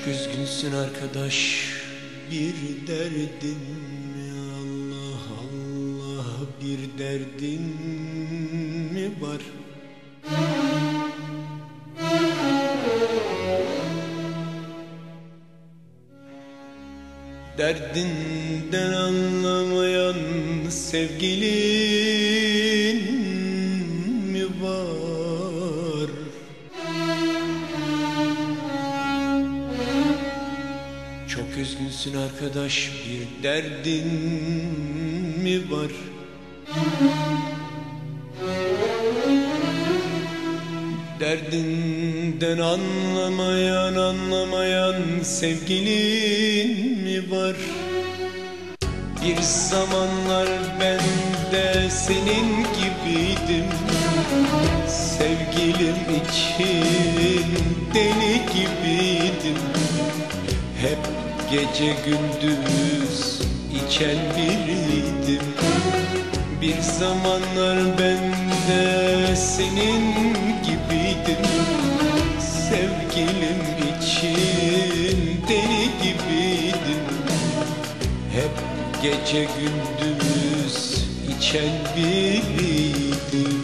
Çok üzgünsün arkadaş, bir derdin mi? Allah Allah, bir derdin mi var? Derdinden anlamayan sevgilin mi var? Çok üzgünsün arkadaş, bir derdin mi var? Derdinden anlamayan sevgilin mi var? Bir zamanlar ben de senin gibiydim, sevgilim için deli gibiydim. Hep gece gündüz içen biriydim. Bir zamanlar ben de senin gibiydim, sevgilim için deli gibiydim. Hep gece gündüz içen biriydim.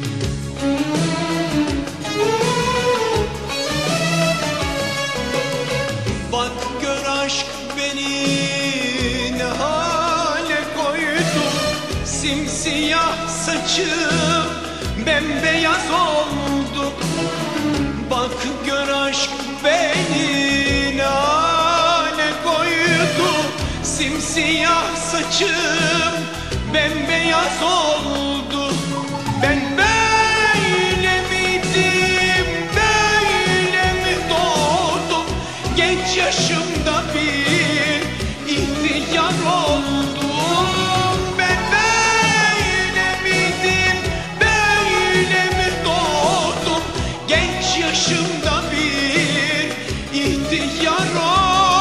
Bak gör aşk beni ne hale koydu, simsiyah saçım bembeyaz oldu. Bak gör aşk beni ne hale koydu, simsiyah saçım bembeyaz oldu. Ben böyle miydim, böyle mi doğdum? Genç yaşımda bir ihtiyar oldum. Ben böyle miydim, böyle mi doğdum? Genç yaşımda bir ihtiyar oldum.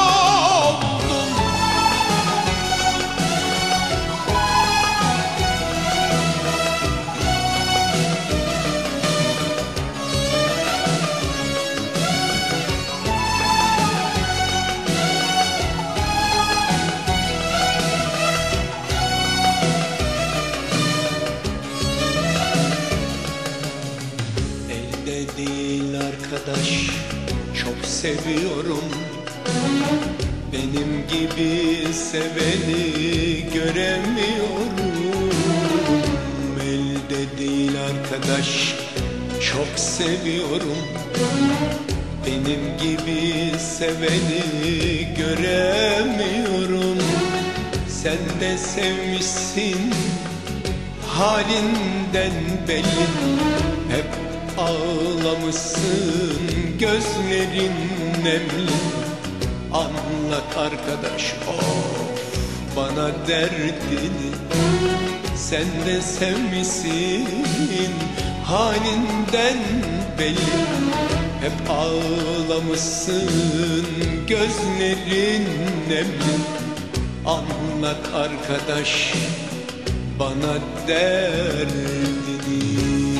Değil arkadaş, çok seviyorum. Benim gibi seveni göremiyorum. Elde değil arkadaş, çok seviyorum. Benim gibi seveni göremiyorum. Sen de sevmişsin, halinden belli. Hep ağlamışsın, gözlerin nemli. Anlat arkadaş, of bana derdini. Sen de sevmişsin, halinden belli. Hep ağlamışsın, gözlerin nemli. Anlat arkadaş, bana derdini.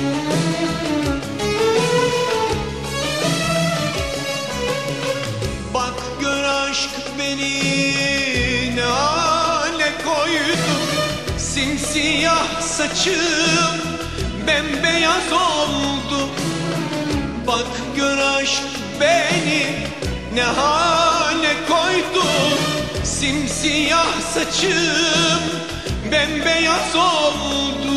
Bak gör aşk beni ne hale koydu, simsiyah saçım bembeyaz oldu. Bak gör aşk beni ne hale koydu, simsiyah saçım bembeyaz oldu.